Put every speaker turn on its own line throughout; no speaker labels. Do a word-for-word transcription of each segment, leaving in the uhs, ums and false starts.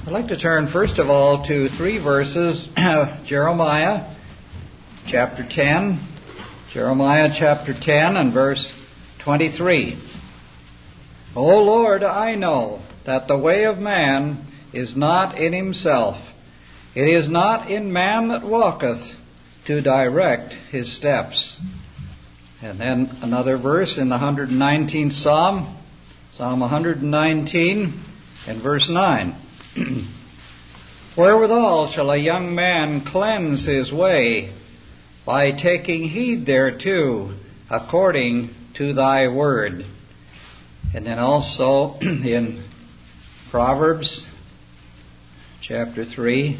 I'd like to turn first of all to three verses, Jeremiah chapter ten, Jeremiah chapter ten and verse twenty-three. O Lord, I know that the way of man is not in himself. It is not in man that walketh to direct his steps. And then another verse in the one hundred nineteenth Psalm, Psalm one hundred nineteen and verse nine. Wherewithal shall a young man cleanse his way? By taking heed thereto, according to thy word. And then also in Proverbs chapter three,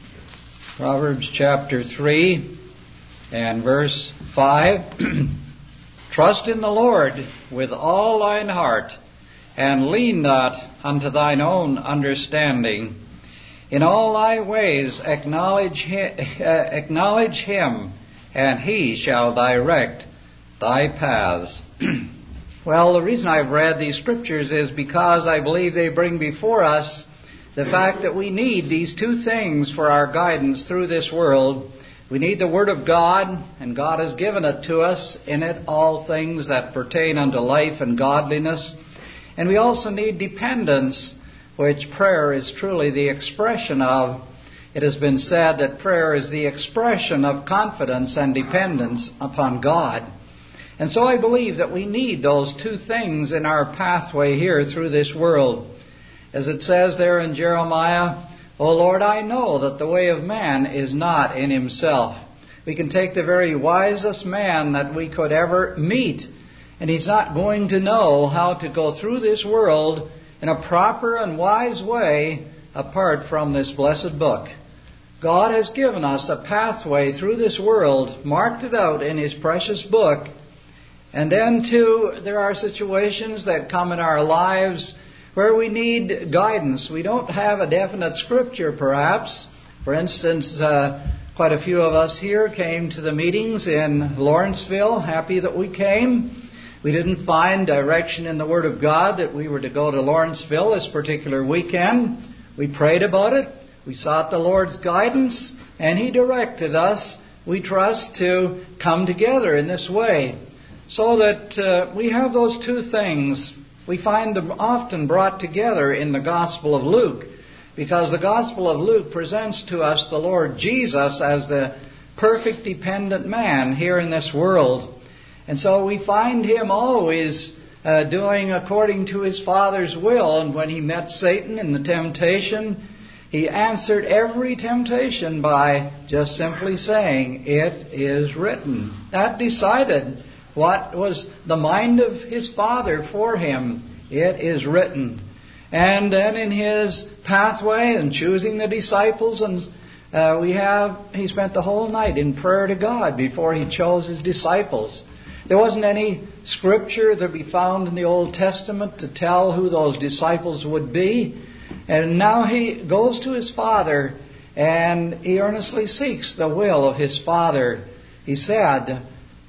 Proverbs chapter three and verse five. Trust in the Lord with all thine heart, and lean not unto thine own understanding. In all thy ways acknowledge him, uh, acknowledge him, and he shall direct thy paths. Well, the reason I've read these scriptures is because I believe they bring before us the fact that we need these two things for our guidance through this world. We need the Word of God, and God has given it to us. In it all things that pertain unto life and godliness. And we also need dependence, which prayer is truly the expression of. It has been said that prayer is the expression of confidence and dependence upon God. And so I believe that we need those two things in our pathway here through this world. As it says there in Jeremiah, O Lord, I know that the way of man is not in himself. We can take the very wisest man that we could ever meet, and he's not going to know how to go through this world in a proper and wise way apart from this blessed book. God has given us a pathway through this world, marked it out in His precious book. And then, too, there are situations that come in our lives where we need guidance. We don't have a definite scripture, perhaps. For instance, uh, quite a few of us here came to the meetings in Lawrenceville. Happy that we came. We didn't find direction in the Word of God that we were to go to Lawrenceville this particular weekend. We prayed about it. We sought the Lord's guidance, and He directed us, we trust, to come together in this way. So that uh, we have those two things. We find them often brought together in the Gospel of Luke, because the Gospel of Luke presents to us the Lord Jesus as the perfect dependent man here in this world. And so we find Him always uh, doing according to His Father's will. And when He met Satan in the temptation, He answered every temptation by just simply saying, "It is written." That decided what was the mind of His Father for Him. It is written. And then in His pathway and choosing the disciples, and uh, we have, He spent the whole night in prayer to God before He chose His disciples. There wasn't any scripture to be found in the Old Testament to tell who those disciples would be. And now He goes to His Father and He earnestly seeks the will of His Father. He said,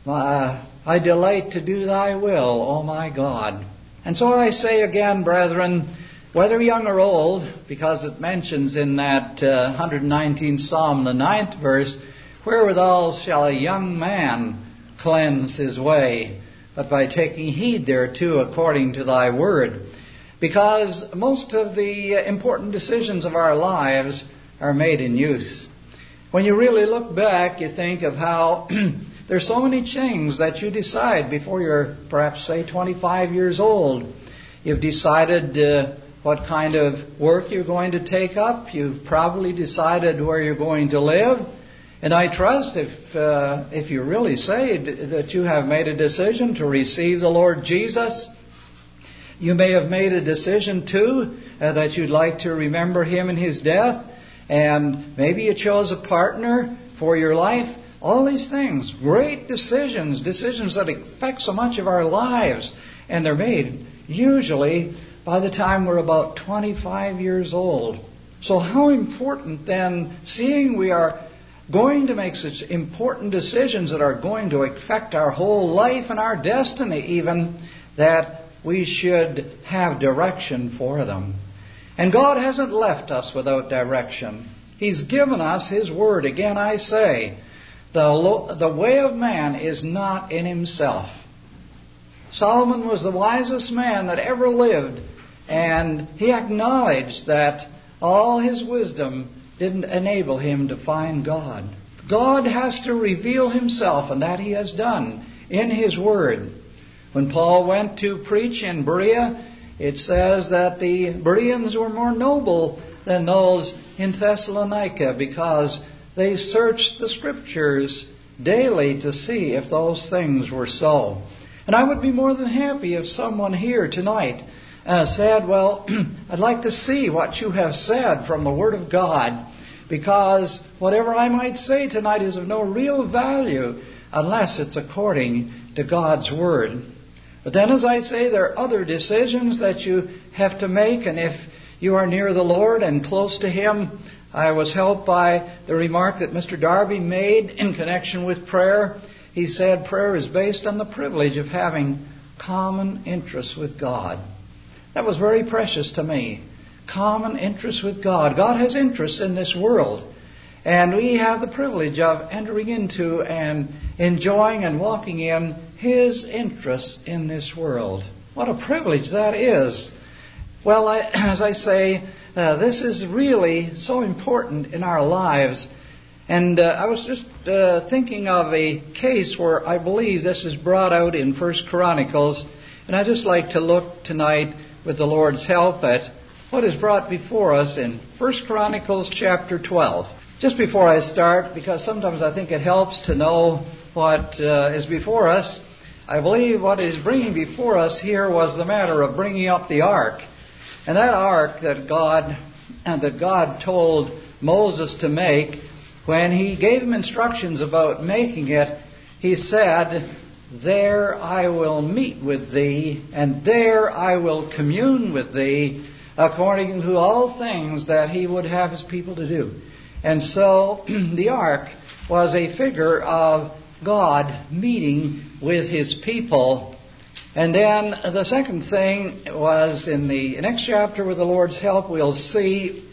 uh, I delight to do thy will, O my God. And so I say again, brethren, whether young or old, because it mentions in that uh, one hundred nineteenth Psalm, the ninth verse, wherewithal shall a young man cleanse his way, but by taking heed thereto according to thy word. Because most of the important decisions of our lives are made in youth. When you really look back, you think of how there's so many things that you decide before you're perhaps, say, twenty-five years old. You've decided uh, what kind of work you're going to take up. You've probably decided where you're going to live. And I trust if uh, if you really say that you have made a decision to receive the Lord Jesus, you may have made a decision too uh, that you'd like to remember Him in His death, and maybe you chose a partner for your life. All these things, great decisions, decisions that affect so much of our lives, and they're made usually by the time we're about twenty-five years old. So how important then, seeing we are going to make such important decisions that are going to affect our whole life and our destiny even, that we should have direction for them. And God hasn't left us without direction. He's given us His Word. Again, I say, the, lo- the way of man is not in himself. Solomon was the wisest man that ever lived, and he acknowledged that all his wisdom didn't enable him to find God. God has to reveal Himself, and that He has done in His Word. When Paul went to preach in Berea, it says that the Bereans were more noble than those in Thessalonica because they searched the Scriptures daily to see if those things were so. And I would be more than happy if someone here tonight uh, said, well, I'd like to see what you have said from the Word of God, because whatever I might say tonight is of no real value unless it's according to God's Word. But then, as I say, there are other decisions that you have to make, and if you are near the Lord and close to Him, I was helped by the remark that Mister Darby made in connection with prayer. He said prayer is based on the privilege of having common interests with God. That was very precious to me. Common interests with God. God has interests in this world, and we have the privilege of entering into and enjoying and walking in His interests in this world. What a privilege that is. Well, I, as I say, uh, this is really so important in our lives. And uh, I was just uh, thinking of a case where I believe this is brought out in First Chronicles. And I'd just like to look tonight, with the Lord's help, at what is brought before us in First Chronicles chapter twelve. Just before I start, because sometimes I think it helps to know what uh, is before us, I believe what is bringing before us here was the matter of bringing up the ark. And that ark that God and that God told Moses to make, when He gave him instructions about making it, He said, there I will meet with thee, and there I will commune with thee, according to all things that He would have His people to do. And so the ark was a figure of God meeting with His people. And then the second thing was in the next chapter, with the Lord's help, we'll see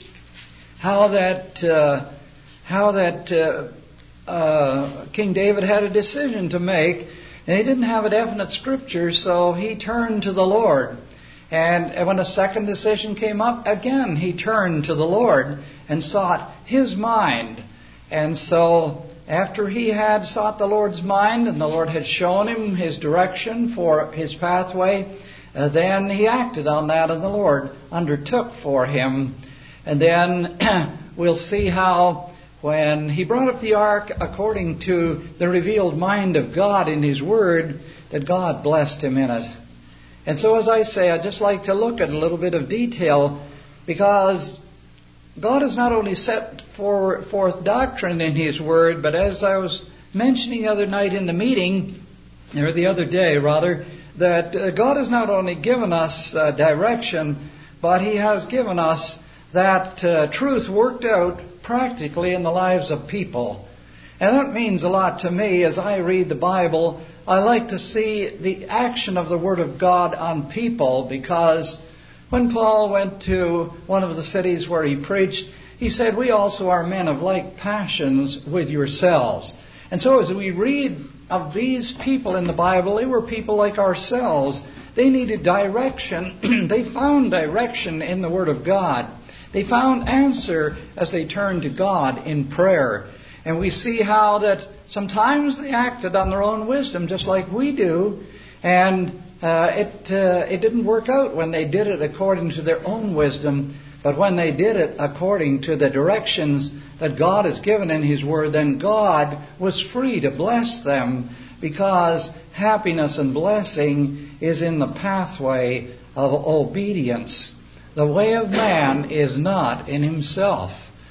how that uh, how that uh, uh, King David had a decision to make, and he didn't have a definite scripture, so he turned to the Lord. And when a second decision came up, again he turned to the Lord and sought His mind. And so after he had sought the Lord's mind, and the Lord had shown him His direction for his pathway, uh, then he acted on that, and the Lord undertook for him. And then we'll see how when he brought up the ark according to the revealed mind of God in His Word, that God blessed him in it. And so, as I say, I'd just like to look at a little bit of detail, because God has not only set for, forth doctrine in His Word, but as I was mentioning the other night in the meeting, or the other day rather, that uh, God has not only given us uh, direction, but He has given us that uh, truth worked out practically in the lives of people. And that means a lot to me. As I read the Bible, I like to see the action of the Word of God on people, because when Paul went to one of the cities where he preached, he said, we also are men of like passions with yourselves. And so as we read of these people in the Bible, they were people like ourselves. They needed direction. They found direction in the Word of God. They found answer as they turned to God in prayer. And we see how that sometimes they acted on their own wisdom, just like we do. And uh, it uh, it didn't work out when they did it according to their own wisdom. But when they did it according to the directions that God has given in His Word, then God was free to bless them, because happiness and blessing is in the pathway of obedience. The way of man is not in himself.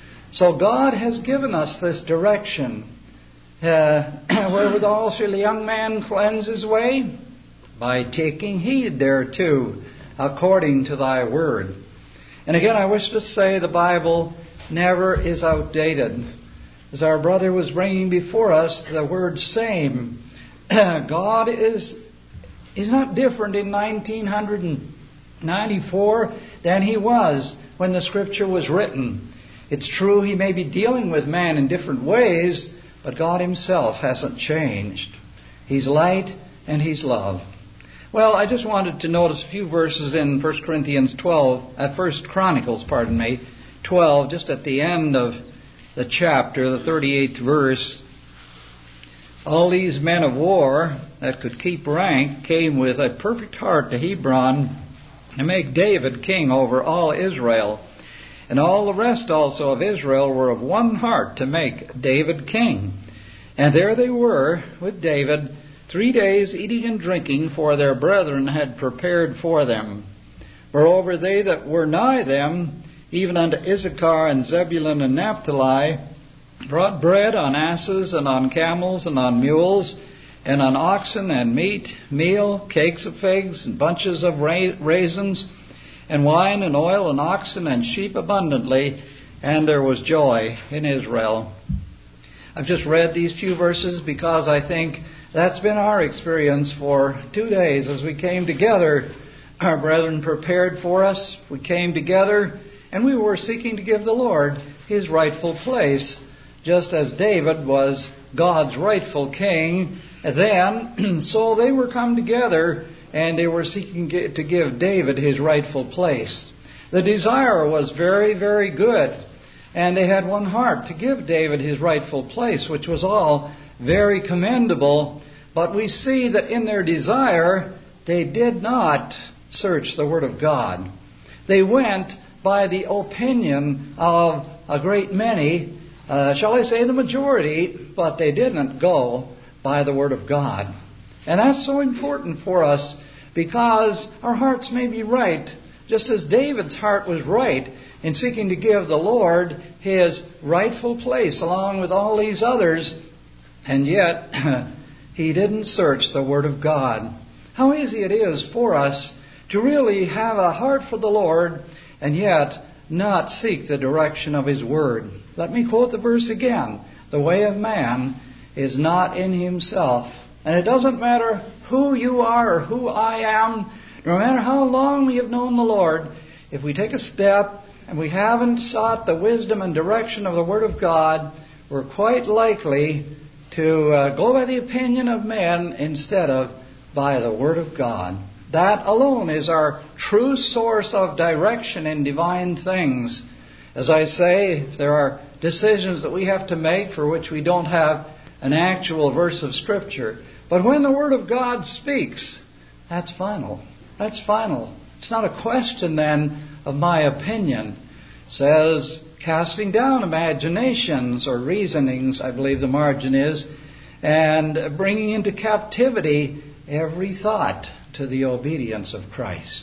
So God has given us this direction. Uh, wherewithal shall a young man cleanse his way? By taking heed thereto, according to thy word. And again, I wish to say the Bible never is outdated. As our brother was bringing before us the word same, God is, is not different in nineteen ninety-four than He was when the Scripture was written. It's true he may be dealing with man in different ways, but God himself hasn't changed. He's light and he's love. Well, I just wanted to notice a few verses in First Corinthians twelve, uh, First Chronicles, pardon me, twelve, just at the end of the chapter, the thirty-eighth verse. All these men of war that could keep rank came with a perfect heart to Hebron to make David king over all Israel. And all the rest also of Israel were of one heart to make David king. And there they were with David three days eating and drinking, for their brethren had prepared for them. Moreover, they that were nigh them, even unto Issachar and Zebulun and Naphtali, brought bread on asses and on camels and on mules and on oxen and meat, meal, cakes of figs and bunches of ra- raisins and wine and oil and oxen and sheep abundantly, and there was joy in Israel. I've just read these few verses because I think that's been our experience for two days as we came together. Our brethren prepared for us. We came together and we were seeking to give the Lord his rightful place, just as David was God's rightful king. Then, so they were come together and they were seeking to give David his rightful place. The desire was very, very good. And they had one heart to give David his rightful place, which was all very commendable. But we see that in their desire, they did not search the Word of God. They went by the opinion of a great many, uh, shall I say the majority, but they didn't go by the Word of God. And that's so important for us because our hearts may be right, just as David's heart was right in seeking to give the Lord his rightful place along with all these others, and yet he didn't search the Word of God. How easy it is for us to really have a heart for the Lord and yet not seek the direction of His Word. Let me quote the verse again. The way of man is not in himself. And it doesn't matter who you are or who I am, no matter how long we have known the Lord, if we take a step and we haven't sought the wisdom and direction of the Word of God, we're quite likely to uh, go by the opinion of men instead of by the Word of God. That alone is our true source of direction in divine things. As I say, if there are decisions that we have to make for which we don't have an actual verse of Scripture, but when the Word of God speaks, that's final. That's final. It's not a question then of my opinion. It says, casting down imaginations or reasonings, I believe the margin is, and bringing into captivity every thought to the obedience of Christ.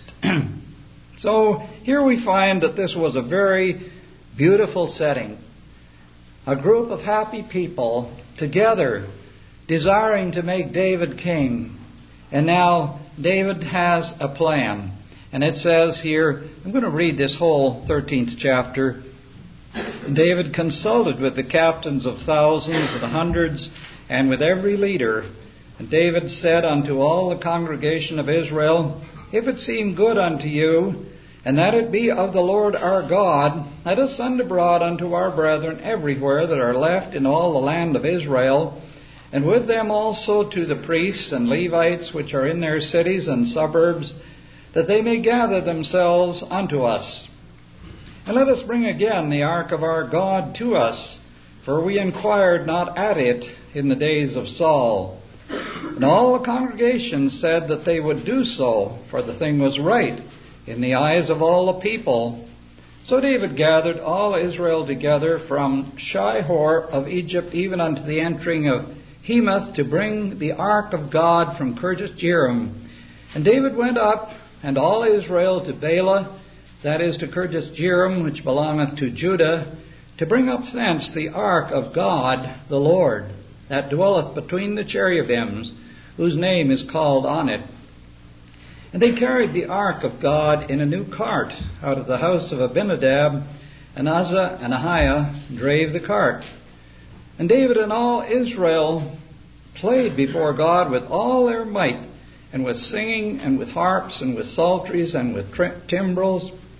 So here we find that this was a very beautiful setting. A group of happy people together desiring to make David king. And now David has a plan. And it says here, I'm going to read this whole thirteenth chapter. David consulted with the captains of thousands and hundreds and with every leader. And David said unto all the congregation of Israel, if it seem good unto you, and that it be of the Lord our God, let us send abroad unto our brethren everywhere that are left in all the land of Israel, and with them also to the priests and Levites which are in their cities and suburbs, that they may gather themselves unto us. And let us bring again the ark of our God to us, for we inquired not at it in the days of Saul. And all the congregation said that they would do so, for the thing was right in the eyes of all the people. So David gathered all Israel together from Shihor of Egypt even unto the entering of Hemath to bring the ark of God from Kirjath-jearim. And David went up, and all Israel, to Bela, that is to Kirjath-jearim, which belongeth to Judah, to bring up thence the ark of God the Lord, that dwelleth between the cherubims, whose name is called on it. And they carried the ark of God in a new cart out of the house of Abinadab, and Uzzah and Ahiah drave the cart. And David and all Israel played before God with all their might, and with singing, and with harps, and with psalteries, and with timbrels,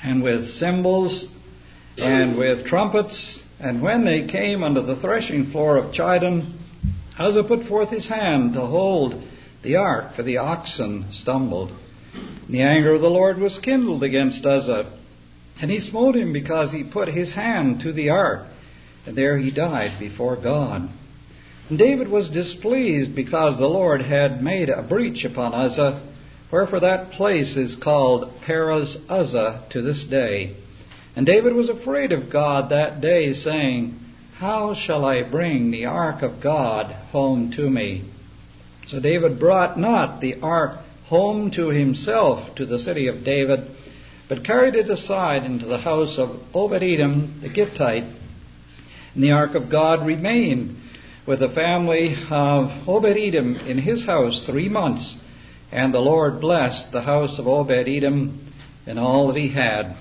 and with cymbals, and with trumpets. And when they came unto the threshing floor of Chidon, Uzzah put forth his hand to hold the ark, for the oxen stumbled. And the anger of the Lord was kindled against Uzzah, and he smote him because he put his hand to the ark, and there he died before God. And David was displeased because the Lord had made a breach upon Uzzah, wherefore that place is called Perez Uzzah to this day. And David was afraid of God that day, saying, How shall I bring the ark of God home to me? So David brought not the ark home to himself to the city of David, but carried it aside into the house of Obed-Edom the Gittite. And the ark of God remained with the family of Obed-Edom in his house three months. And the Lord blessed the house of Obed-Edom and all that he had.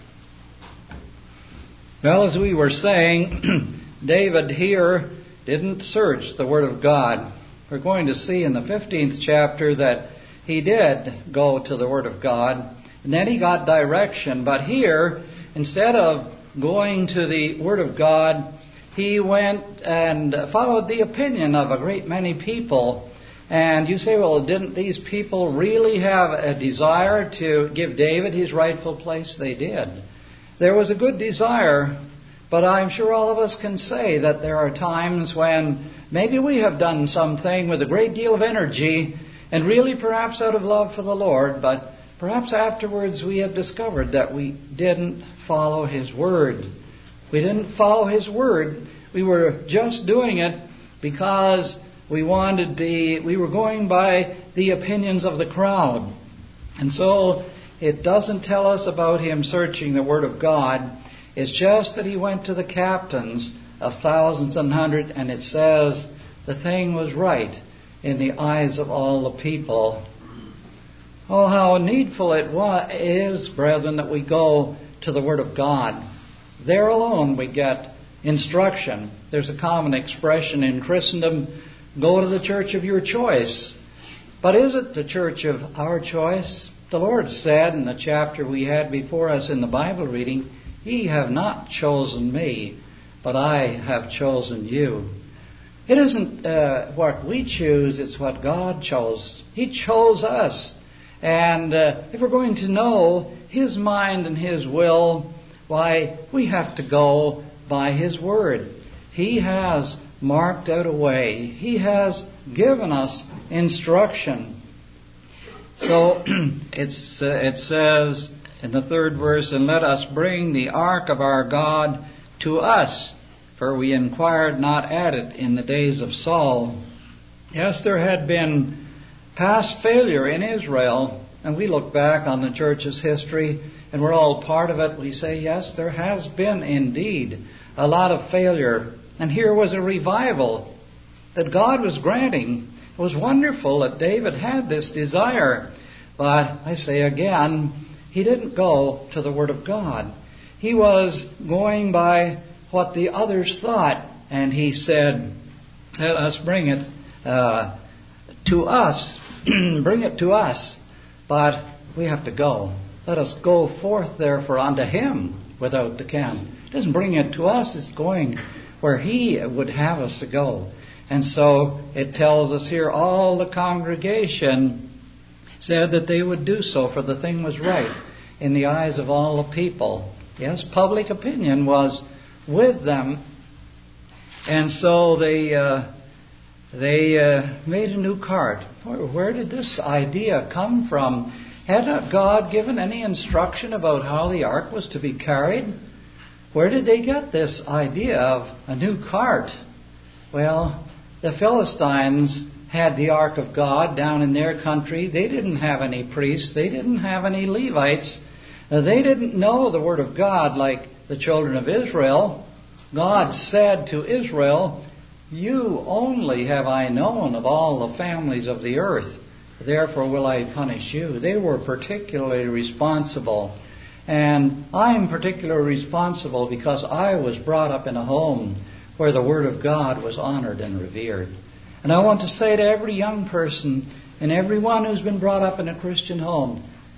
Well, as we were saying, David here didn't search the Word of God. We're going to see in the fifteenth chapter that he did go to the Word of God, and then he got direction. But here, instead of going to the Word of God, he went and followed the opinion of a great many people. And you say, well, didn't these people really have a desire to give David his rightful place? They did. There was a good desire, but I'm sure all of us can say that there are times when maybe we have done something with a great deal of energy and really perhaps out of love for the Lord, but perhaps afterwards we have discovered that we didn't follow His Word. We didn't follow His Word. We were just doing it because we wanted the, we were going by the opinions of the crowd. And so it doesn't tell us about him searching the Word of God. It's just that he went to the captains of thousands and hundreds, and it says the thing was right in the eyes of all the people. Oh, how needful it wa- is, brethren, that we go to the Word of God. There alone we get instruction. There's a common expression in Christendom, go to the church of your choice. But is it the church of our choice? The Lord said in the chapter we had before us in the Bible reading, Ye have not chosen me, but I have chosen you. It isn't uh, what we choose, it's what God chose. He chose us. And uh, if we're going to know His mind and His will, why, we have to go by His Word. He has marked out a way. He has given us instruction. So it's, uh, it says in the third verse, And let us bring the ark of our God to us, for we inquired not at it in the days of Saul. Yes, there had been past failure in Israel, and we look back on the church's history, and we're all part of it. We say, yes, there has been indeed a lot of failure. And here was a revival that God was granting. It was wonderful that David had this desire. But I say again, he didn't go to the Word of God. He was going by what the others thought. And he said, let us bring it uh, to us. Bring it to us. But we have to go. Let us go forth therefore unto Him without the camp. It doesn't bring it to us. It's going where He would have us to go. And so it tells us here, all the congregation said that they would do so, for the thing was right in the eyes of all the people. Yes, public opinion was with them. And so they uh, they uh, made a new cart. Where, where did this idea come from? Had not God given any instruction about how the ark was to be carried? Where did they get this idea of a new cart? Well, the Philistines had the ark of God down in their country. They didn't have any priests. They didn't have any Levites. They didn't know the Word of God like the children of Israel. God said to Israel, You only have I known of all the families of the earth. Therefore will I punish you. They were particularly responsible. And I'm particularly responsible because I was brought up in a home where the Word of God was honored and revered. And I want to say to every young person and everyone who's been brought up in a Christian home,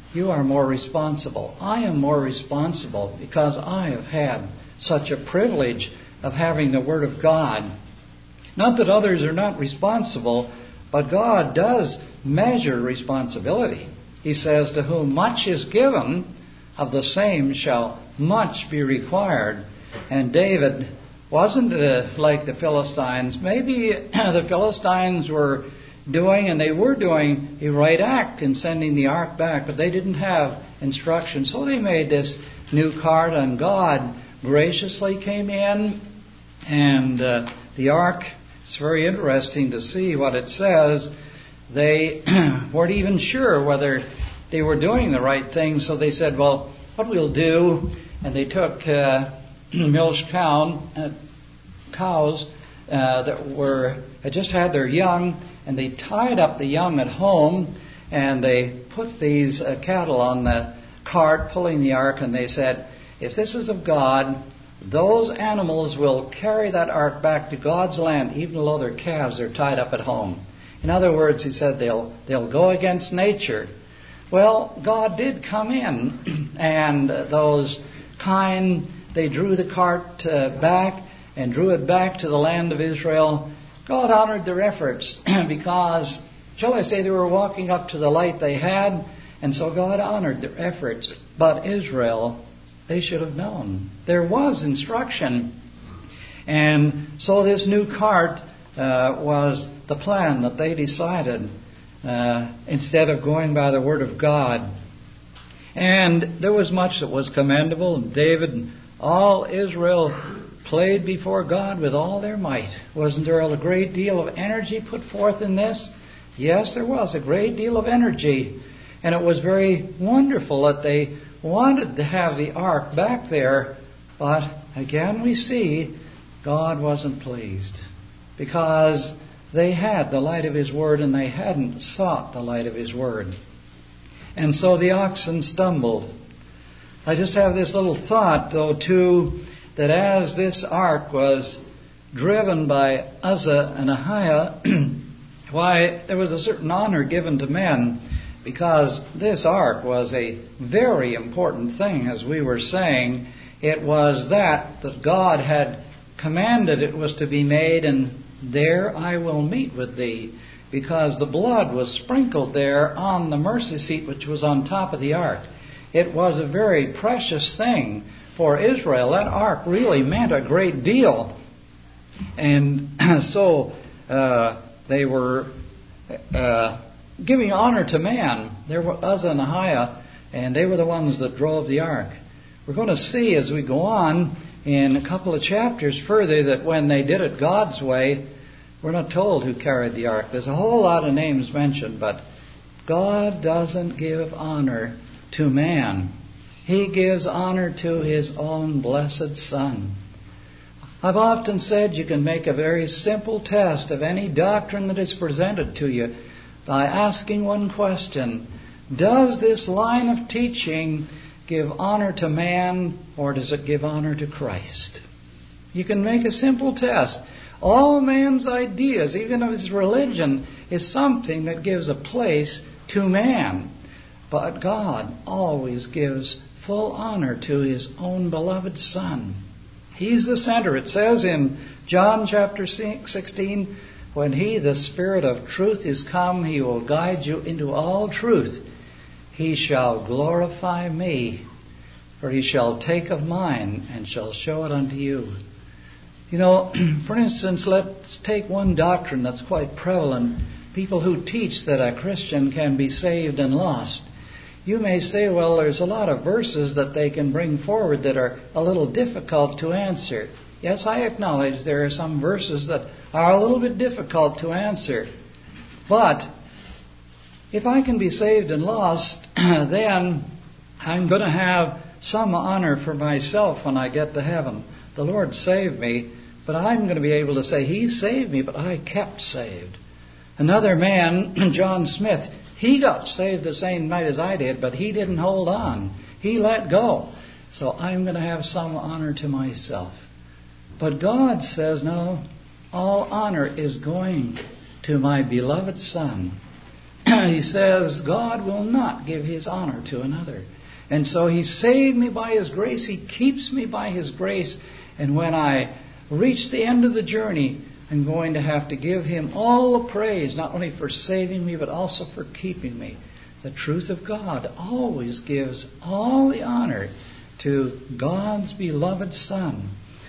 you are more responsible. I am more responsible because I have had such a privilege of having the Word of God. Not that others are not responsible, but God does measure responsibility. He says, to whom much is given, of the same shall much be required. And David wasn't uh, like the Philistines. Maybe the Philistines were doing, and they were doing, a right act in sending the ark back, but they didn't have instruction. So they made this new cart, and God graciously came in, and uh, the ark, it's very interesting to see what it says. They weren't even sure whether they were doing the right thing, so they said, well, what we'll do, and they took uh, milch cow, uh, cows uh, that were had just had their young, and they tied up the young at home, and they put these uh, cattle on the cart pulling the ark, and they said, if this is of God, those animals will carry that ark back to God's land, even though their calves are tied up at home. In other words, he said, they'll they'll go against nature. Well, God did come in, and those kine, they drew the cart uh, back and drew it back to the land of Israel. God honored their efforts because, shall I say, they were walking up to the light they had, and so God honored their efforts. But Israel, they should have known. There was instruction. And so this new cart uh, was the plan that they decided uh, instead of going by the Word of God. And there was much that was commendable. And David and all Israel played before God with all their might. Wasn't there a great deal of energy put forth in this? Yes, there was a great deal of energy. And it was very wonderful that they wanted to have the ark back there. But again we see God wasn't pleased because they had the light of His Word and they hadn't sought the light of His Word. And so the oxen stumbled. I just have this little thought, though, too, that as this ark was driven by Uzzah and Ahiah, why, there was a certain honor given to men, because this ark was a very important thing, as we were saying. It was that that God had commanded it was to be made, and there I will meet with thee, because the blood was sprinkled there on the mercy seat which was on top of the ark. It was a very precious thing for Israel. That ark really meant a great deal. And so uh, they were uh, giving honor to man. There were Uzzah and Ahiah, and they were the ones that drove the ark. We're going to see as we go on in a couple of chapters further that when they did it God's way, we're not told who carried the ark. There's a whole lot of names mentioned, but God doesn't give honor to man. He gives honor to His own blessed Son. I've often said you can make a very simple test of any doctrine that is presented to you by asking one question: does this line of teaching give honor to man, or does it give honor to Christ? You can make a simple test. All man's ideas, even of his religion, is something that gives a place to man. But God always gives full honor to His own beloved Son. He's the center. It says in John chapter sixteen, when He, the Spirit of truth, is come, He will guide you into all truth. He shall glorify me, for He shall take of mine and shall show it unto you. You know, for instance, let's take one doctrine that's quite prevalent. People who teach that a Christian can be saved and lost. You may say, well, there's a lot of verses that they can bring forward that are a little difficult to answer. Yes, I acknowledge there are some verses that are a little bit difficult to answer. But if I can be saved and lost, then I'm going to have some honor for myself when I get to heaven. The Lord saved me, but I'm going to be able to say, He saved me, but I kept saved. Another man, John Smith, he got saved the same night as I did, but he didn't hold on. He let go. So I'm going to have some honor to myself. But God says, no, all honor is going to my beloved Son. he says, God will not give his honor to another. And so he saved me by his grace. He keeps me by his grace. And when I reach the end of the journey, I'm going to have to give him all the praise, not only for saving me, but also for keeping me. The truth of God always gives all the honor to God's beloved Son.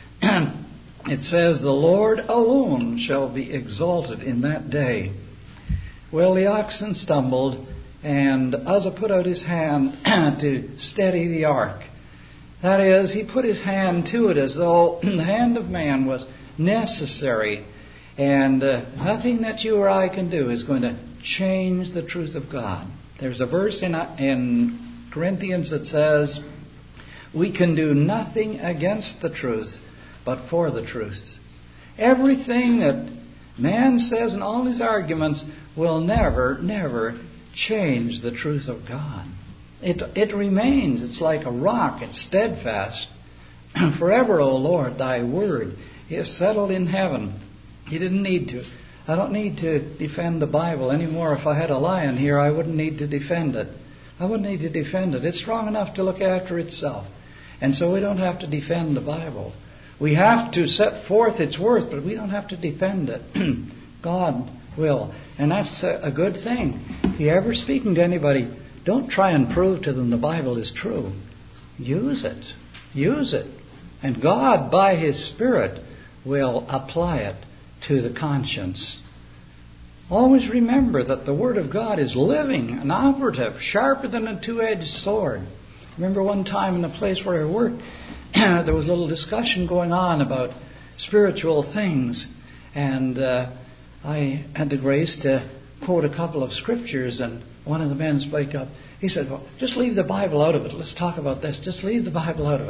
It says, the Lord alone shall be exalted in that day. Well, the oxen stumbled, and Uzzah put out his hand to steady the ark. That is, he put his hand to it as though the hand of man was necessary. And uh, nothing that you or I can do is going to change the truth of God. There's a verse in, in Corinthians that says, we can do nothing against the truth, but for the truth. Everything that man says in all his arguments will never, never change the truth of God. It, it remains. It's like a rock. It's steadfast. Forever, O Lord, thy word is settled in heaven. You didn't need to. I don't need to defend the Bible anymore. If I had a lion here, I wouldn't need to defend it. I wouldn't need to defend it. It's strong enough to look after itself. And so we don't have to defend the Bible. We have to set forth its worth, but we don't have to defend it. God will. And that's a good thing. If you're ever speaking to anybody, don't try and prove to them the Bible is true. Use it. Use it. And God, by his Spirit, will apply it to the conscience. Always remember that the Word of God is living and operative, sharper than a two-edged sword. Remember one time in the place where I worked, there was a little discussion going on about spiritual things. And uh, I had the grace to quote a couple of scriptures, and one of the men spoke up. He said, well, just leave the Bible out of it. Let's talk about this. Just leave the Bible out of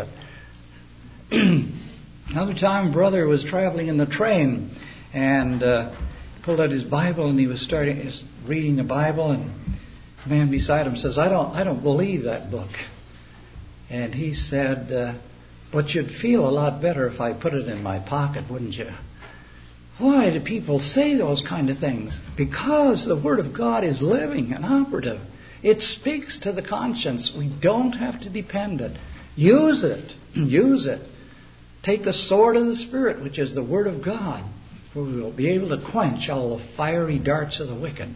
it. Another time, brother was traveling in the train and uh, pulled out his Bible, and he was starting his, reading the Bible, and the man beside him says, I don't, I don't believe that book. And he said, uh, but you'd feel a lot better if I put it in my pocket, wouldn't you? Why do people say those kind of things? Because the Word of God is living and operative. It speaks to the conscience. We don't have to depend it. Use it. Use it. Take the sword of the Spirit, which is the Word of God, where we will be able to quench all the fiery darts of the wicked.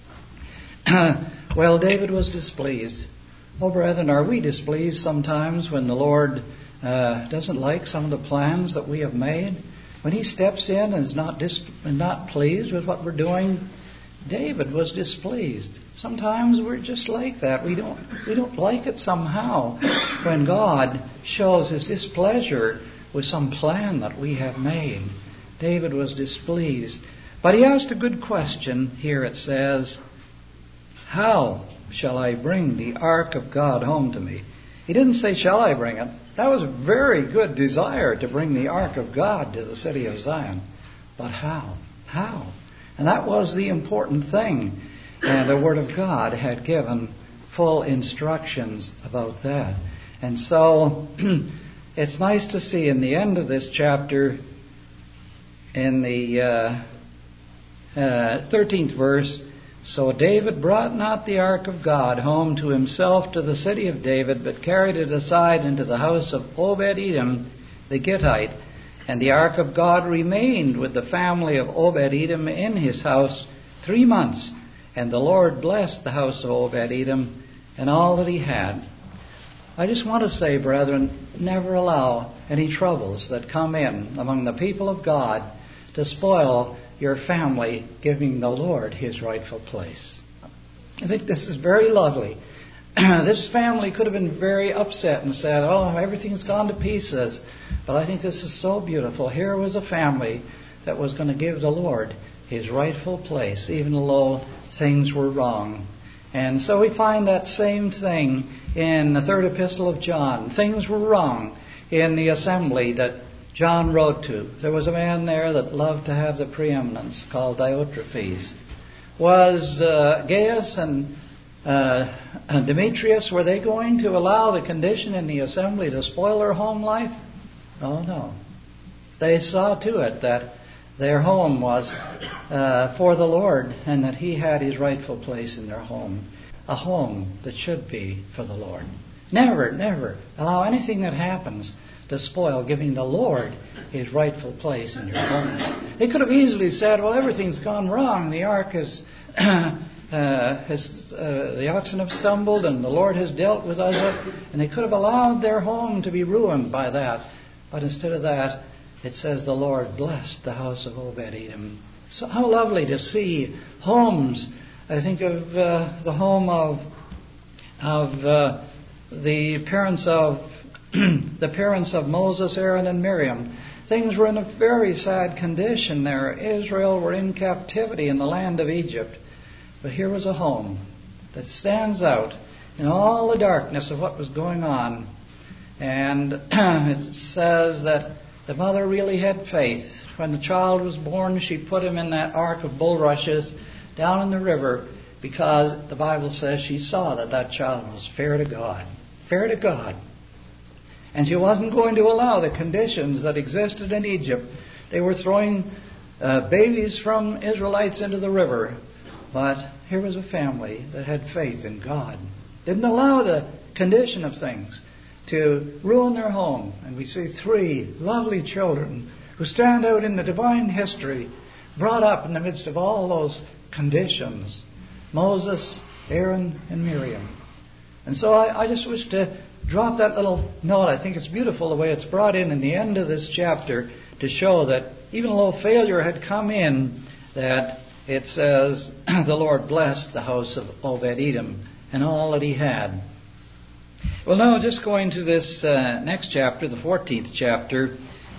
Well, David was displeased. Oh, brethren, are we displeased sometimes when the Lord uh, doesn't like some of the plans that we have made? When he steps in and is not dis- not pleased with what we're doing? David was displeased. Sometimes we're just like that. We don't we don't like it somehow when God shows his displeasure with some plan that we have made. David was displeased. But he asked a good question. Here it says, how shall I bring the ark of God home to me? He didn't say, shall I bring it? That was a very good desire to bring the ark of God to the city of Zion. But how? How? And that was the important thing. And the Word of God had given full instructions about that. And so it's nice to see in the end of this chapter, in the uh, uh, thirteenth verse, so David brought not the ark of God home to himself to the city of David, but carried it aside into the house of Obed-Edom the Gittite. And the ark of God remained with the family of Obed-Edom in his house three months. And the Lord blessed the house of Obed-Edom and all that he had. I just want to say, brethren, never allow any troubles that come in among the people of God to spoil your family giving the Lord his rightful place. I think this is very lovely. This family could have been very upset and said, oh, everything's gone to pieces. But I think this is so beautiful. Here was a family that was going to give the Lord his rightful place, even though things were wrong. And so we find that same thing in the third epistle of John. Things were wrong in the assembly that John wrote to. There was a man there that loved to have the preeminence, called Diotrephes. Was uh, Gaius and uh, Demetrius, were they going to allow the condition in the assembly to spoil their home life? Oh, no. They saw to it that their home was uh, for the Lord, and that He had His rightful place in their home. A home that should be for the Lord. Never, never allow anything that happens to spoil giving the Lord His rightful place in your home. They could have easily said, well, everything's gone wrong. The ark is, uh, has, uh, the oxen have stumbled and the Lord has dealt with Uzzah. And they could have allowed their home to be ruined by that. But instead of that, it says the Lord blessed the house of Obed-Edom. So how lovely to see homes. I think of uh, the home of of uh, the parents of the parents of Moses, Aaron, and Miriam. Things were in a very sad condition there. Israel were in captivity in the land of Egypt. But here was a home that stands out in all the darkness of what was going on. And it says that the mother really had faith. When the child was born, she put him in that ark of bulrushes down in the river, because the Bible says she saw that that child was fair to God. Fair to God. And she wasn't going to allow the conditions that existed in Egypt. They were throwing uh, babies from Israelites into the river. But here was a family that had faith in God. Didn't allow the condition of things to ruin their home. And we see three lovely children who stand out in the divine history, brought up in the midst of all those conditions. Moses, Aaron, and Miriam. And so I, I just wish to drop that little note. I think it's beautiful the way it's brought in in the end of this chapter to show that even though failure had come in, that it says the Lord blessed the house of Obed-Edom and all that he had. Well, now just going to this uh, next chapter, the fourteenth chapter,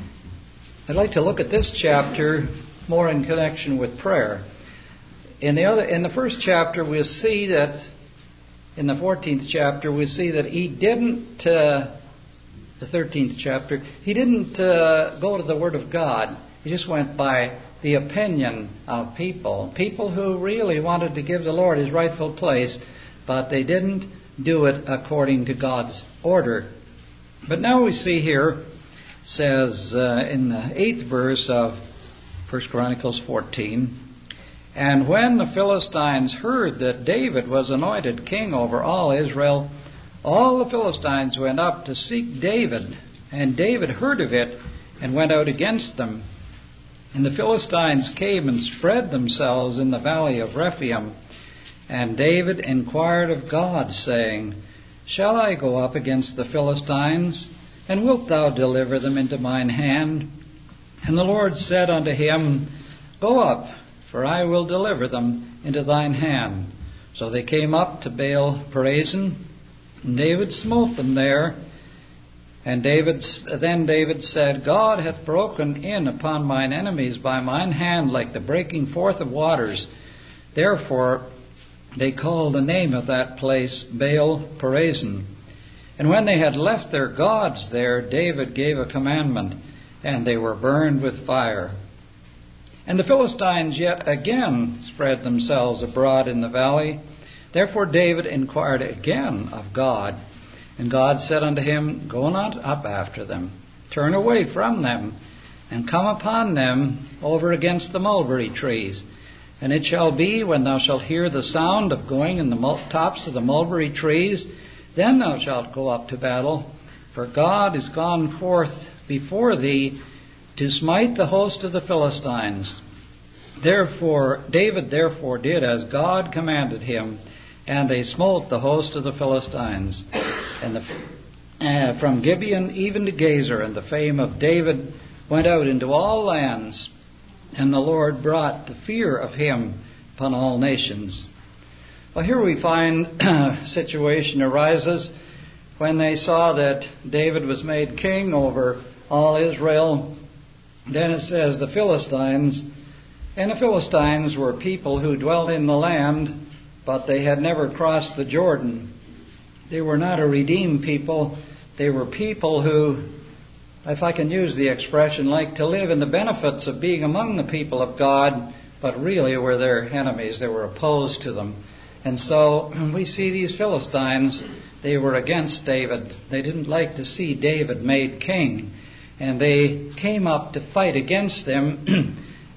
I'd like to look at this chapter more in connection with prayer. In the other, in the first chapter, we'll see that, in the fourteenth chapter, we see that he didn't, uh, the thirteenth chapter, he didn't uh, go to the Word of God. He just went by the opinion of people. People who really wanted to give the Lord His rightful place, but they didn't do it according to God's order. But now we see here, says uh, in the eighth verse of First Chronicles fourteen, and when the Philistines heard that David was anointed king over all Israel, all the Philistines went up to seek David. And David heard of it and went out against them. And the Philistines came and spread themselves in the valley of Rephaim. And David inquired of God, saying, Shall I go up against the Philistines? And wilt thou deliver them into mine hand? And the Lord said unto him, Go up, for I will deliver them into thine hand. So they came up to Baal Perazim, and David smote them there. And David, then David said, God hath broken in upon mine enemies by mine hand like the breaking forth of waters. Therefore they called the name of that place Baal Perazim. And when they had left their gods there, David gave a commandment, and they were burned with fire. And the Philistines yet again spread themselves abroad in the valley. Therefore David inquired again of God. And God said unto him, Go not up after them. Turn away from them, and come upon them over against the mulberry trees. And it shall be, when thou shalt hear the sound of going in the tops of the mulberry trees, then thou shalt go up to battle. For God is gone forth before thee to smite the host of the Philistines. Therefore, David therefore did as God commanded him, and they smote the host of the Philistines. And the, uh, from Gibeon even to Gazer, and the fame of David went out into all lands, and the Lord brought the fear of him upon all nations. Well, here we find a situation arises when they saw that David was made king over all Israel. Then it says the Philistines, and the Philistines were people who dwelt in the land, but they had never crossed the Jordan. They were not a redeemed people. They were people who, if I can use the expression, like to live in the benefits of being among the people of God, but really were their enemies. They were opposed to them. And so we see these Philistines, they were against David. They didn't like to see David made king. And they came up to fight against them.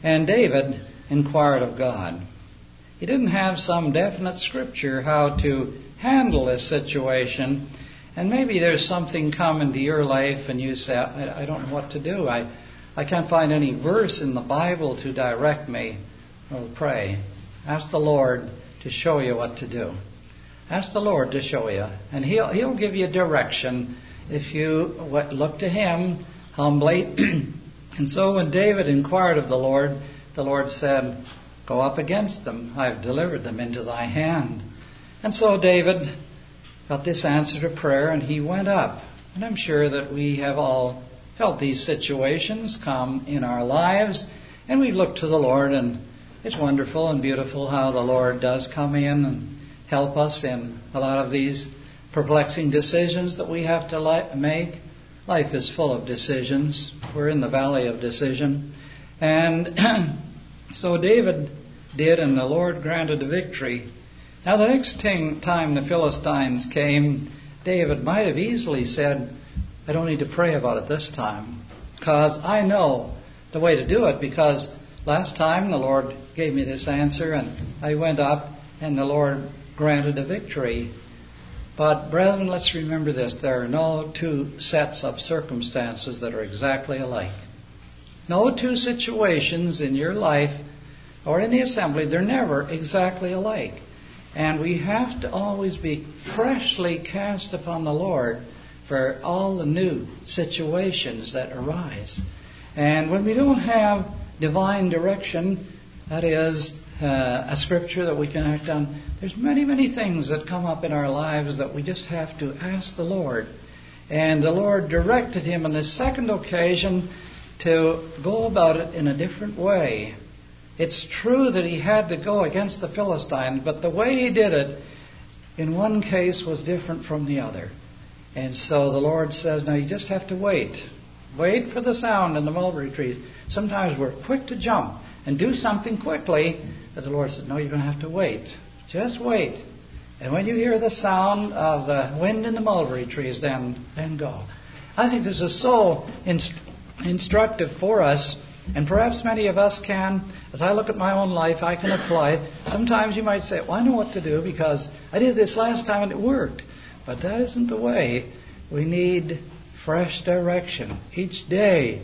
And David inquired of God. He didn't have some definite scripture how to handle this situation. And maybe there's something come into your life and you say, I, I don't know what to do. I, I can't find any verse in the Bible to direct me. Well, pray. Ask the Lord to show you what to do. Ask the Lord to show you. And He'll, he'll give you direction if you look to Him humbly. And so when David inquired of the Lord, the Lord said, go up against them. I've delivered them into thy hand. And so David got this answer to prayer, and he went up. And I'm sure that we have all felt these situations come in our lives, and we've looked to the Lord, and it's wonderful and beautiful how the Lord does come in and help us in a lot of these perplexing decisions that we have to li- make. Life is full of decisions. We're in the valley of decision. And so David did, and the Lord granted a victory. Now the next time the Philistines came, David might have easily said, I don't need to pray about it this time, because I know the way to do it, because last time the Lord gave me this answer, and I went up, and the Lord granted a victory. But brethren, let's remember this. There are no two sets of circumstances that are exactly alike. No two situations in your life or in the assembly, they're never exactly alike. And we have to always be freshly cast upon the Lord for all the new situations that arise. And when we don't have divine direction, that is, uh, a scripture that we can act on, there's many, many things that come up in our lives that we just have to ask the Lord. And the Lord directed him on the second occasion to go about it in a different way. It's true that he had to go against the Philistines, but the way he did it in one case was different from the other. And so the Lord says, now you just have to wait. Wait for the sound in the mulberry trees. Sometimes we're quick to jump and do something quickly, but the Lord said, no, you're going to have to wait. Just wait. And when you hear the sound of the wind in the mulberry trees, then, then go. I think this is so inst- instructive for us. And perhaps many of us can, as I look at my own life, I can apply it. Sometimes you might say, well, I know what to do because I did this last time and it worked. But that isn't the way. We need fresh direction. Each day,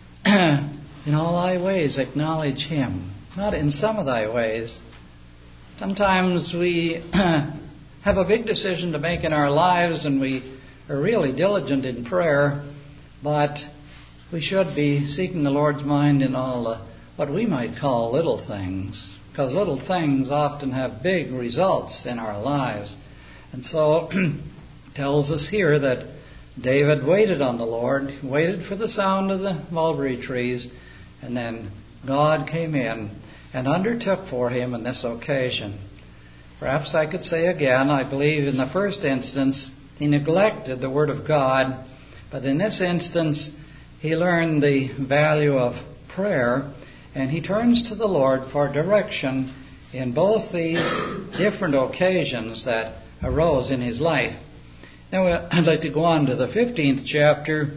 in all thy ways, acknowledge him. Not in some of thy ways. Sometimes we have a big decision to make in our lives and we are really diligent in prayer, but we should be seeking the Lord's mind in all the, what we might call little things, because little things often have big results in our lives. And so it tells us here that David waited on the Lord, waited for the sound of the mulberry trees, and then God came in and undertook for him on this occasion. Perhaps I could say again, I believe in the first instance he neglected the Word of God, but in this instance he learned the value of prayer, and he turns to the Lord for direction in both these different occasions that arose in his life. Now I'd like to go on to the fifteenth chapter,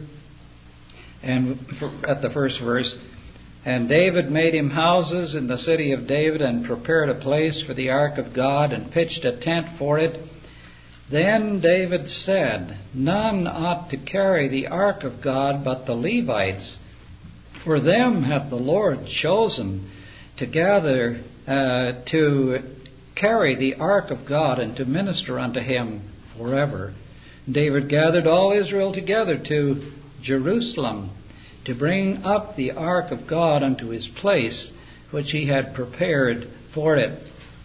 and at the first verse. And David made him houses in the city of David, and prepared a place for the ark of God, and pitched a tent for it. Then David said, none ought to carry the ark of God but the Levites, for them hath the Lord chosen to gather, uh, to carry the ark of God, and to minister unto him forever. David gathered all Israel together to Jerusalem, to bring up the ark of God unto his place, which he had prepared for it.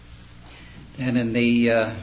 And in the uh,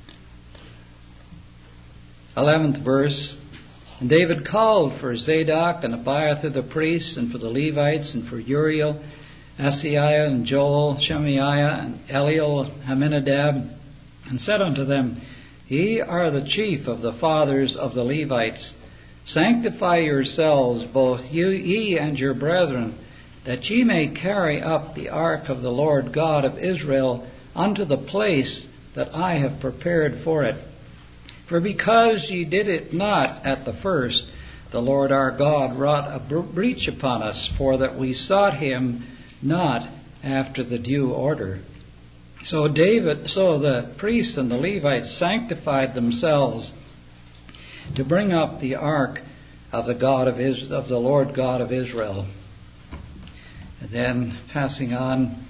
eleventh verse, and David called for Zadok and Abiathar the priests, and for the Levites, and for Uriel, Asaiah, and Joel, Shemaiah, and Eliel, Aminadab, and said unto them, Ye are the chief of the fathers of the Levites. Sanctify yourselves, both you, ye and your brethren, that ye may carry up the ark of the Lord God of Israel unto the place that I have prepared for it. For because ye did it not at the first, the Lord our God wrought a breach upon us, for that we sought him not after the due order. So David, so the priests and the Levites sanctified themselves to bring up the ark of the God of Is- of the Lord God of Israel. And then passing on,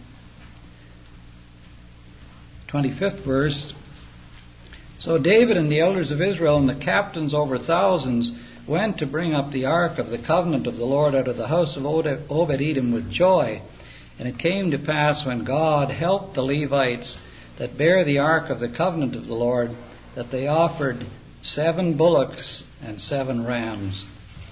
twenty-fifth verse. So David and the elders of Israel and the captains over thousands went to bring up the ark of the covenant of the Lord out of the house of Obed-Edom with joy. And it came to pass, when God helped the Levites that bear the ark of the covenant of the Lord, that they offered seven bullocks and seven rams.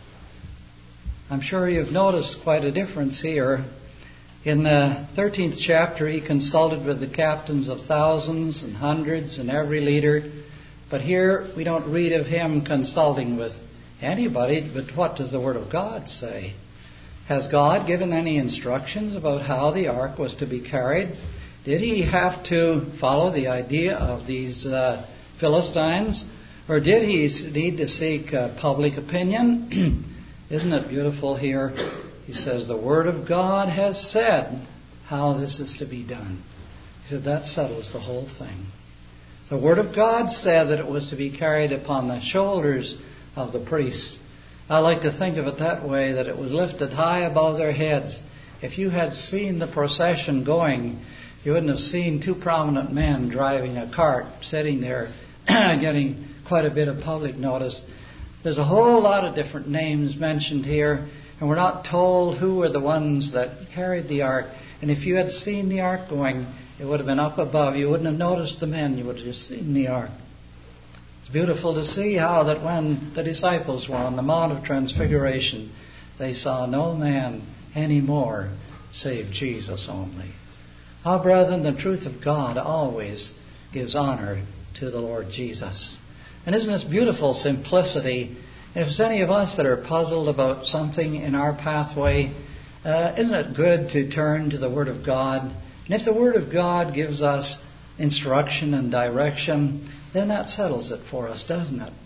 I'm sure you've noticed quite a difference here. In the thirteenth chapter, he consulted with the captains of thousands and hundreds and every leader. But here we don't read of him consulting with anybody, but what does the Word of God say? Has God given any instructions about how the ark was to be carried? Did he have to follow the idea of these uh, Philistines? Or did he need to seek uh, public opinion? Isn't it beautiful here? He says, the Word of God has said how this is to be done. He said, that settles the whole thing. The Word of God said that it was to be carried upon the shoulders of the priests. I like to think of it that way, that it was lifted high above their heads. If you had seen the procession going, you wouldn't have seen two prominent men driving a cart, sitting there, getting quite a bit of public notice. There's a whole lot of different names mentioned here, and we're not told who were the ones that carried the ark. And if you had seen the ark going, it would have been up above. You wouldn't have noticed the men. You would have just seen the ark. It's beautiful to see how that when the disciples were on the Mount of Transfiguration, they saw no man anymore save Jesus only. Our brethren, the truth of God always gives honor to the Lord Jesus. And isn't this beautiful simplicity? And if there's any of us that are puzzled about something in our pathway, uh, isn't it good to turn to the Word of God? And if the Word of God gives us instruction and direction, then that settles it for us, doesn't it?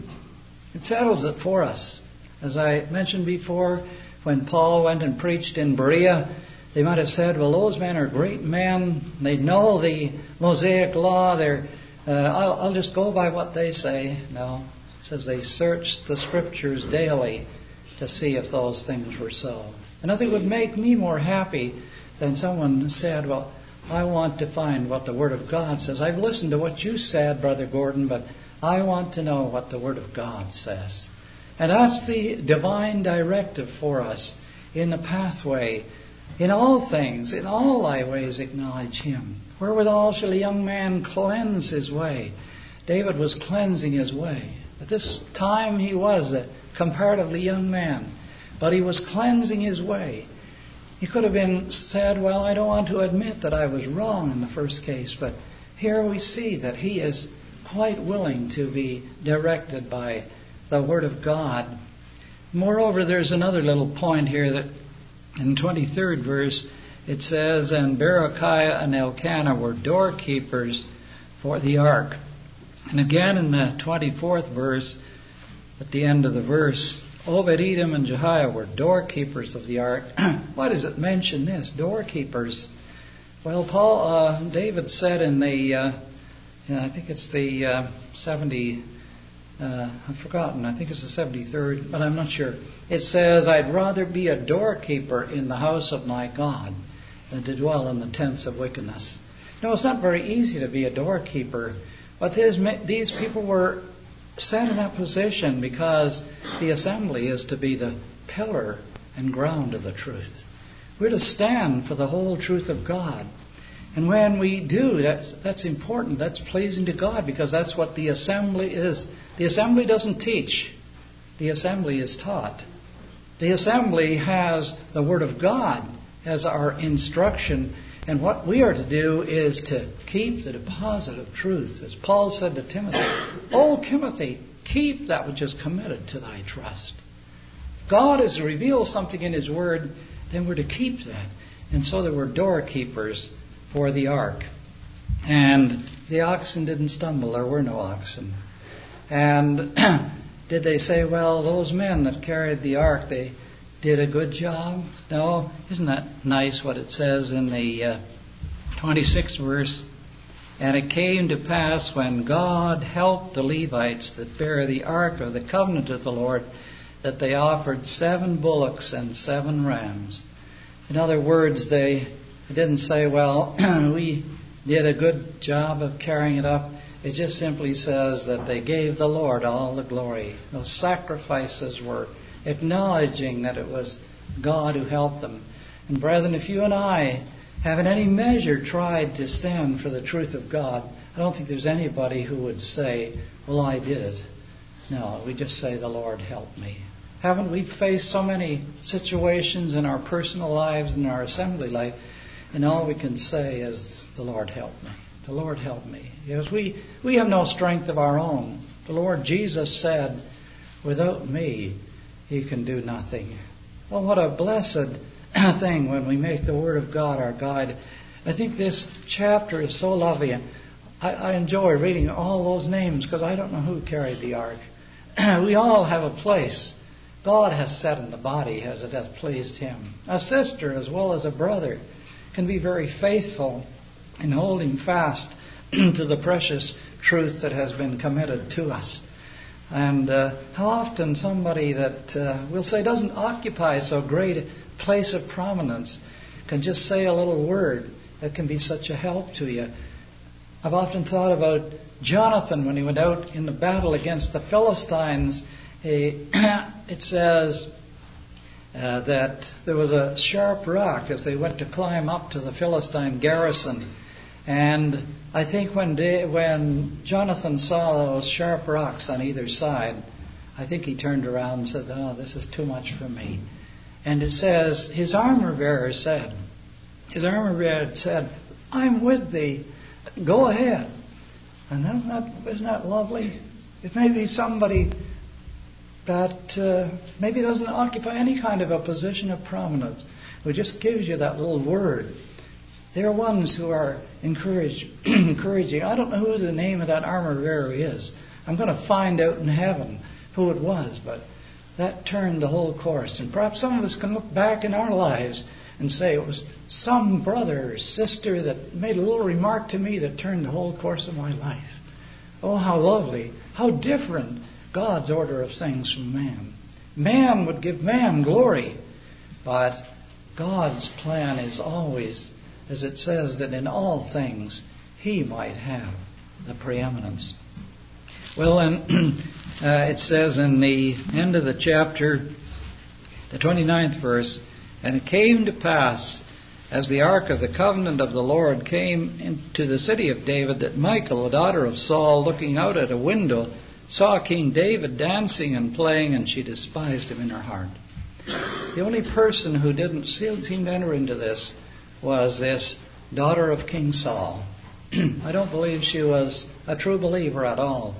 It settles it for us. As I mentioned before, when Paul went and preached in Berea, they might have said, well, those men are great men. They know the Mosaic law. They're, uh, I'll, I'll just go by what they say. No. It says they searched the Scriptures daily to see if those things were so. And nothing would make me more happy than someone said, well, I want to find what the Word of God says. I've listened to what you said, Brother Gordon, but I want to know what the Word of God says. And that's the divine directive for us in the pathway. In all things, in all thy ways acknowledge Him. Wherewithal shall a young man cleanse his way? David was cleansing his way. At this time he was a comparatively young man, but he was cleansing his way. He could have been said, well, I don't want to admit that I was wrong in the first case, but here we see that he is quite willing to be directed by the Word of God. Moreover, there's another little point here that in twenty-third verse it says, and Berechiah and Elkanah were doorkeepers for the ark. And again in the twenty-fourth verse, at the end of the verse, Obed-Edom and Jehiah were doorkeepers of the ark. Why does it mention this? Doorkeepers. Well, Paul, uh, David said in the, uh, I think it's the uh, seventy, uh, I've forgotten, I think it's the seventy-third, but I'm not sure. It says, I'd rather be a doorkeeper in the house of my God than to dwell in the tents of wickedness. You know, it's not very easy to be a doorkeeper, but these people were set in that position because the assembly is to be the pillar and ground of the truth. We're to stand for the whole truth of God. And when we do, that's, that's important. That's pleasing to God because that's what the assembly is. The assembly doesn't teach. The assembly is taught. The assembly has the Word of God as our instruction. And what we are to do is to keep the deposit of truth. As Paul said to Timothy, O Timothy, keep that which is committed to thy trust. If God has revealed something in His Word, then we're to keep that. And so there were doorkeepers for the ark. And the oxen didn't stumble. There were no oxen. And did they say, well, those men that carried the ark, they did a good job? No. Isn't that nice what it says in the uh, twenty-sixth verse? And it came to pass when God helped the Levites that bear the ark of the covenant of the Lord, that they offered seven bullocks and seven rams. In other words, they didn't say, well, we did a good job of carrying it up. It just simply says that they gave the Lord all the glory. Those sacrifices were acknowledging that it was God who helped them. And brethren, if you and I have in any measure tried to stand for the truth of God, I don't think there's anybody who would say, well, I did it. No, we just say, the Lord helped me. Haven't we faced so many situations in our personal lives and our assembly life, and all we can say is, the Lord helped me. The Lord helped me. Yes, we, we have no strength of our own. The Lord Jesus said, without me, you can do nothing. Well, what a blessed thing when we make the Word of God our guide. I think this chapter is so lovely, and I, I enjoy reading all those names because I don't know who carried the ark. We all have a place God has set in the body as it has pleased Him. A sister as well as a brother can be very faithful in holding fast to the precious truth that has been committed to us. And uh, how often somebody that uh, we'll say doesn't occupy so great a place of prominence can just say a little word that can be such a help to you. I've often thought about Jonathan when he went out in the battle against the Philistines. He, it says uh, that there was a sharp rock as they went to climb up to the Philistine garrison. And I think when they, when Jonathan saw those sharp rocks on either side, I think he turned around and said, oh, this is too much for me. And it says, his armor bearer said, his armor bearer said, I'm with thee. Go ahead. And isn't that, isn't that lovely? It may be somebody that uh, maybe doesn't occupy any kind of a position of prominence, who just gives you that little word. They're ones who are encouraged, encouraging. I don't know who the name of that armor bearer is. I'm going to find out in heaven who it was, but that turned the whole course. And perhaps some of us can look back in our lives and say it was some brother or sister that made a little remark to me that turned the whole course of my life. Oh, how lovely, how different God's order of things from man. Man would give man glory, but God's plan is always, as it says, that in all things He might have the preeminence. Well, and uh, it says in the end of the chapter, the twenty-ninth verse, and it came to pass, as the ark of the covenant of the Lord came into the city of David, that Michal, the daughter of Saul, looking out at a window, saw King David dancing and playing, and she despised him in her heart. The only person who didn't seem to enter into this was this daughter of King Saul. I don't believe she was a true believer at all.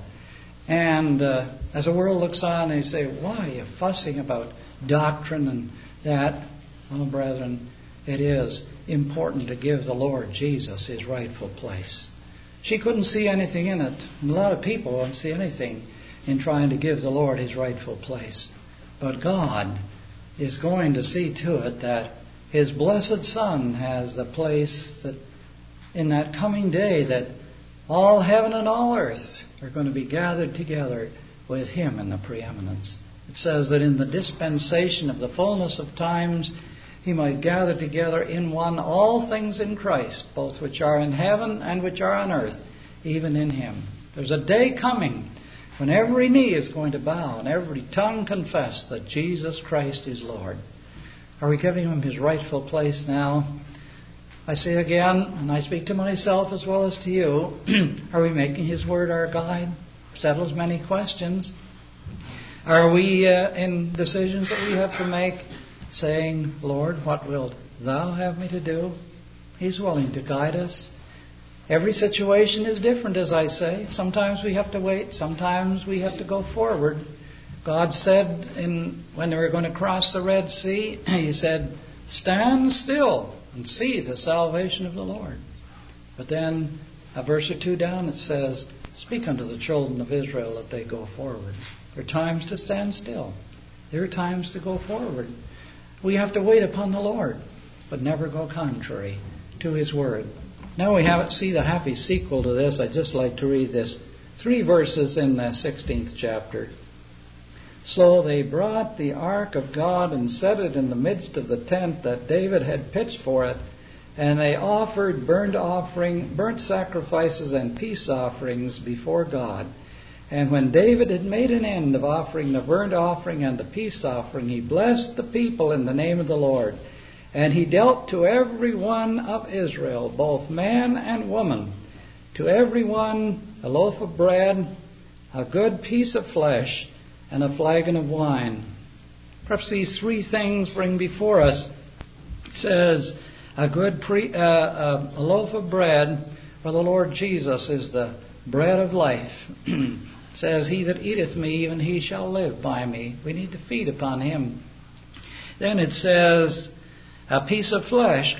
And uh, as the world looks on, they say, why are you fussing about doctrine and that? Well, brethren, it is important to give the Lord Jesus His rightful place. She couldn't see anything in it. And a lot of people won't see anything in trying to give the Lord His rightful place. But God is going to see to it that His blessed Son has the place that in that coming day that all heaven and all earth are going to be gathered together with Him in the preeminence. It says that in the dispensation of the fullness of times He might gather together in one all things in Christ, both which are in heaven and which are on earth, even in Him. There's a day coming when every knee is going to bow and every tongue confess that Jesus Christ is Lord. Are we giving Him His rightful place now? I say again, and I speak to myself as well as to you, are we making His Word our guide? Settles many questions. Are we uh, in decisions that we have to make, saying, Lord, what wilt Thou have me to do? He's willing to guide us. Every situation is different, as I say. Sometimes we have to wait. Sometimes we have to go forward. God said in, when they were going to cross the Red Sea, He said, stand still and see the salvation of the Lord. But then a verse or two down it says, speak unto the children of Israel that they go forward. There are times to stand still. There are times to go forward.
We have to wait upon the Lord, but never go contrary to His Word. Now we have see the happy sequel to this. I'd just like to read this. Three verses in the sixteenth chapter. So they brought the ark of God and set it in the midst of the tent that David had pitched for it, and they offered burnt offering, burnt sacrifices and peace offerings before God. And when David had made an end of offering the burnt offering and the peace offering, he blessed the people in the name of the Lord. And he dealt to every one of Israel, both man and woman, to every one a loaf of bread, a good piece of flesh, and a flagon of wine. Perhaps these three things bring before us. It says a good pre, uh, uh, a loaf of bread, for the Lord Jesus is the bread of life. It says, he that eateth me, even he shall live by me. We need to feed upon Him. Then it says a piece of flesh.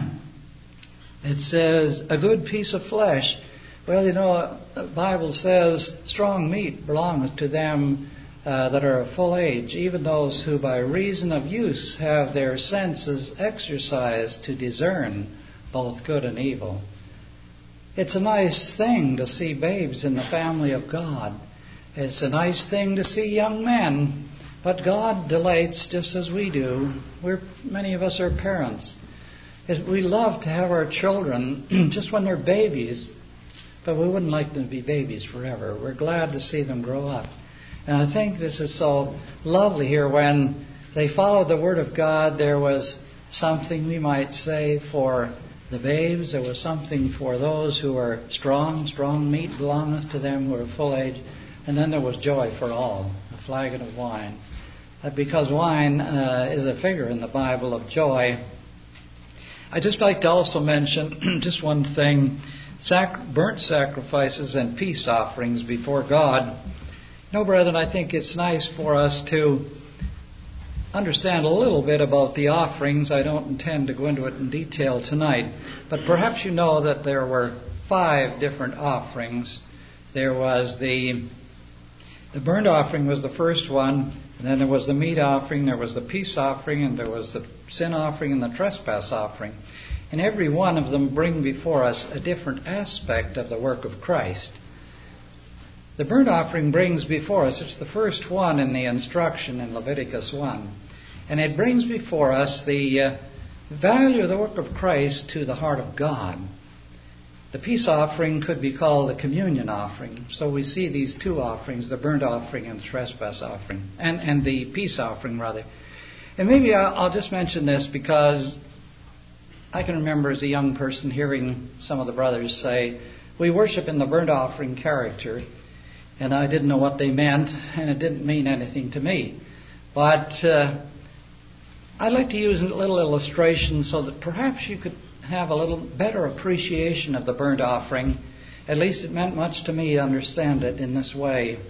It says a good piece of flesh. Well, you know, the Bible says strong meat belongs to them uh, that are of full age, even those who by reason of use have their senses exercised to discern both good and evil. It's a nice thing to see babes in the family of God. It's a nice thing to see young men. But God delights just as we do. We're, many of us are parents. We love to have our children just when they're babies, but we wouldn't like them to be babies forever. We're glad to see them grow up. And I think this is so lovely here. When they followed the Word of God, there was something we might say for the babes. There was something for those who are strong. Strong meat belongs to them who are full age. And then there was joy for all, a flagon of wine. Because wine uh, is a figure in the Bible of joy. I'd just like to also mention just one thing. Sac- burnt sacrifices and peace offerings before God. No, brethren, I think it's nice for us to understand a little bit about the offerings. I don't intend to go into it in detail tonight. But perhaps you know that there were five different offerings. There was the... The burnt offering was the first one, and then there was the meat offering, there was the peace offering, and there was the sin offering and the trespass offering. And every one of them bring before us a different aspect of the work of Christ. The burnt offering brings before us, it's the first one in the instruction in Leviticus one, and it brings before us the uh, value of the work of Christ to the heart of God. The peace offering could be called the communion offering. So we see these two offerings, the burnt offering and the trespass offering, and, and the peace offering, rather. And maybe I'll, I'll just mention this because I can remember as a young person hearing some of the brothers say, we worship in the burnt offering character, and I didn't know what they meant, and it didn't mean anything to me. But uh, I'd like to use a little illustration so that perhaps you could have a little better appreciation of the burnt offering. At least it meant much to me to understand it in this way.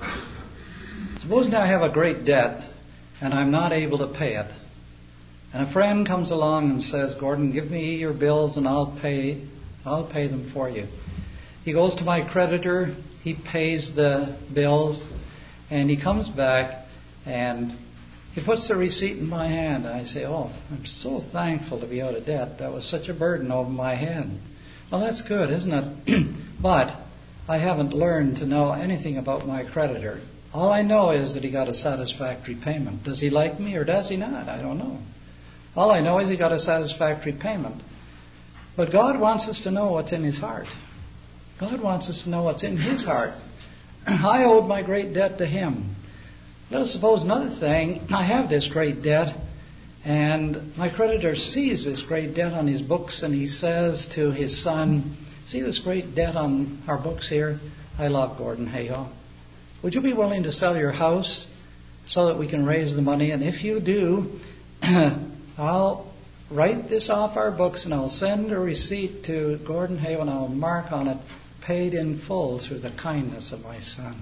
Suppose now I have a great debt and I'm not able to pay it. And a friend comes along and says, Gordon, give me your bills and I'll pay I'll pay them for you. He goes to my creditor, he pays the bills, and he comes back and he puts the receipt in my hand. I say, oh, I'm so thankful to be out of debt. That was such a burden over my head. Well, that's good, isn't it? But I haven't learned to know anything about my creditor. All I know is that he got a satisfactory payment. Does he like me or does he not? I don't know. All I know is he got a satisfactory payment. But God wants us to know what's in His heart. God wants us to know what's in His heart. I owed my great debt to Him. Let us suppose another thing, I have this great debt, and my creditor sees this great debt on his books, and he says to his son, see this great debt on our books here? I love Gordon Hayhoe. Would you be willing to sell your house so that we can raise the money? And if you do, I'll write this off our books, and I'll send a receipt to Gordon Hayhoe, and I'll mark on it, paid in full through the kindness of my son.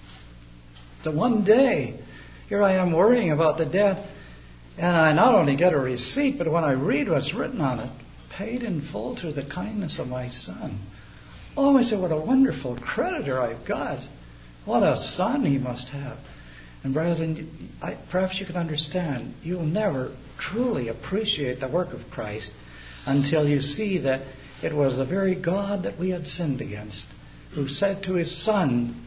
So one day, here I am worrying about the debt, and I not only get a receipt, but when I read what's written on it, paid in full through the kindness of my son. Oh, I said, what a wonderful creditor I've got. What a son he must have. And brethren, I, perhaps you can understand, you'll never truly appreciate the work of Christ until you see that it was the very God that we had sinned against who said to his Son,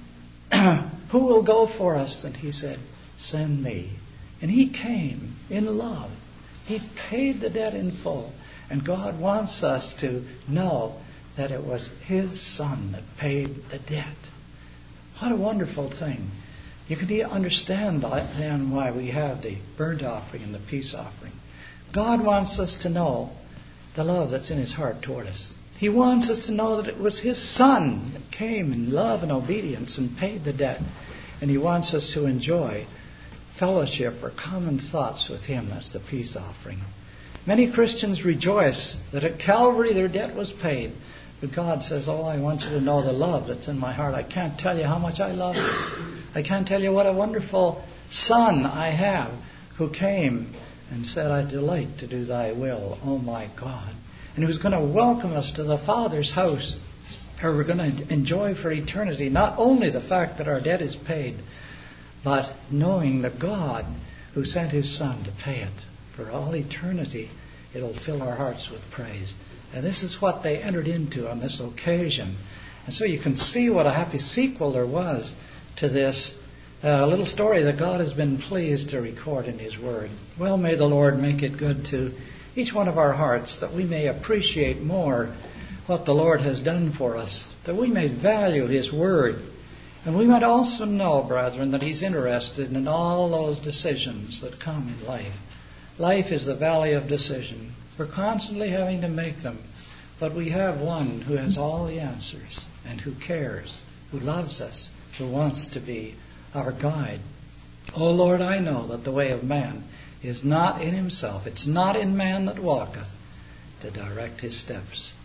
who will go for us? And he said, send me. And he came in love. He paid the debt in full. And God wants us to know that it was his Son that paid the debt. What a wonderful thing. You can understand then why we have the burnt offering and the peace offering. God wants us to know the love that's in his heart toward us. He wants us to know that it was his Son that came in love and obedience and paid the debt. And he wants us to enjoy fellowship or common thoughts with him. That's the peace offering. Many Christians rejoice that at Calvary their debt was paid. But God says, oh, I want you to know the love that's in my heart. I can't tell you how much I love you. I can't tell you what a wonderful Son I have who came and said, I delight to do thy will, oh my God. And who's going to welcome us to the Father's house, where we're going to enjoy for eternity not only the fact that our debt is paid, but knowing the God who sent his Son to pay it. For all eternity, it'll fill our hearts with praise. And this is what they entered into on this occasion. And so you can see what a happy sequel there was to this uh, little story that God has been pleased to record in his Word. Well, may the Lord make it good to each one of our hearts, that we may appreciate more what the Lord has done for us, that we may value his Word. And we might also know, brethren, that he's interested in all those decisions that come in life. Life is the valley of decision. We're constantly having to make them. But we have one who has all the answers and who cares, who loves us, who wants to be our guide. Oh Lord, I know that the way of man is not in himself. It's not in man that walketh to direct his steps.